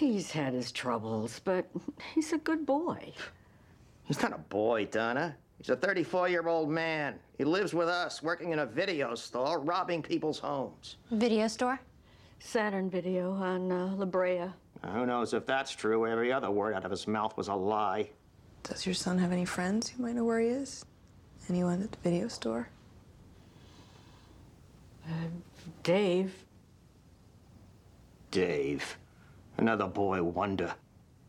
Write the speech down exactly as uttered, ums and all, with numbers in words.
He's had his troubles, but he's a good boy. He's not a boy, Donna. He's a thirty-four-year-old man. He lives with us, working in a video store, robbing people's homes. Video store? Saturn Video on uh, La Brea. Now, who knows if that's true? Every other word out of his mouth was a lie. Does your son have any friends who might know where he is? Anyone at the video store? Uh, Dave. Dave. Another boy wonder.